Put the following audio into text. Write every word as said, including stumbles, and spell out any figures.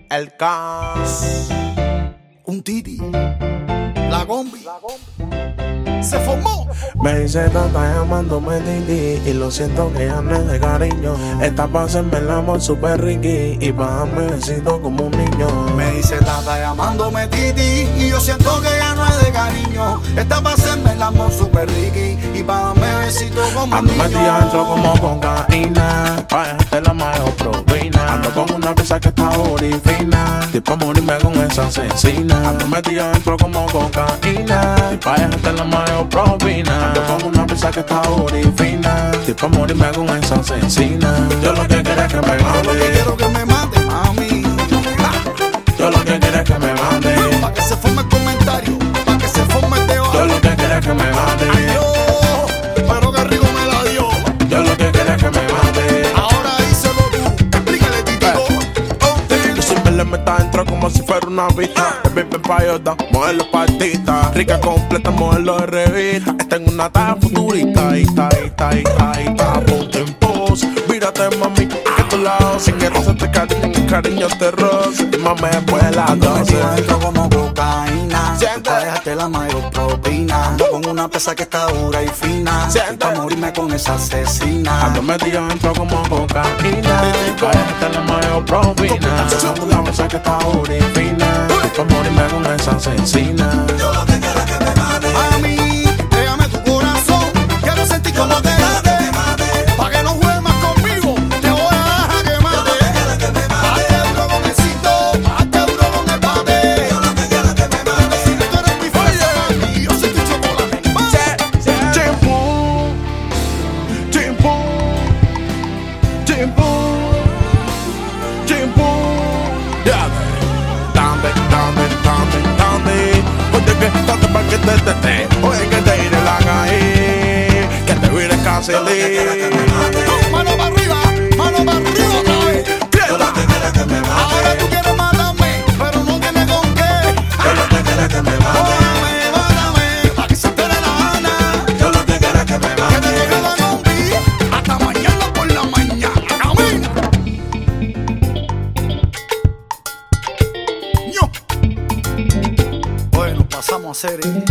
El Cas, un titi, la gombi, se formó. me dice tata llamándome Titi y lo siento que ya no es de cariño. Está pa' hacerme el amor super ricky y pa' darme besito como un niño. Me dice tata llamándome Titi y yo siento que ya no es de cariño. Está pa' hacerme el amor super ricky y pa' darme besito como un Ando niño. metido adentro como cocaína, pa' dejarte la mayor proteína. Ando con una pieza que está fina, tipo morirme con esa asesina. Ando metido adentro como cocaína, pa' dejarte la mayor proteína. Ando con una pieza que está fina, tipo morirme con esa asesina. Yo lo que quiero es que me Yo lo que mande, quiero que me mate, mami. yo lo que quiero es que me mande, Pa' que se forme el comentario, pa' que se forme el debate. yo lo que quiero es que me mande, Adiós, pero que rico me la dio. yo lo que quiero es que me mande. Ahora díselo tú, explícale, titico. Yo siempre le meto adentro como si fuera una vista. El baby payota, modelo partita. Rica completa, modelo de revista. Está en una talla futurista. Y está, y está, y está, y está. Ponte en pose, mírate mami, que tu lado. Si quieres hacerte cariño, mi cariño te roza. Y mami después de las Ando doce. metido adentro como cocaína. Siente. Pa' dejarte la mayor propina. Ando con una pesa que está dura y fina. Siente. Pa' morirme con esa asesina. Ando metido adentro como cocaína. Cállate la mayor propina. Ando una cosa que está dura y fina. Y pa' morirme con esa asesina. Yo lo que quiero es que me mate. Mami, déjame tu corazón. Quiero sentir como te late. Pa' que no juegues más conmigo. Te voy a dejar que mate. Hazte duro con el cinto. Hazte duro con el bate. Yo lo que quiero es que me mate. Si tú eres mi fresa y yo soy tu chocolate. Chimpu, chimpu, chimpu, chimpu. Dame, dame, dame, dame. Oye que tanto pa' que te te te. Oye que te iré la calle. Que te vire casi Mano para arriba, mano para arriba otra vez. Ahora tú quieres matarme, pero no tienes con qué. Mátame, mátame, pa' que se te dé la gana. Que te llegue la combi hasta mañana por la mañana. Camina. Ño. Bueno, pasamos a hacer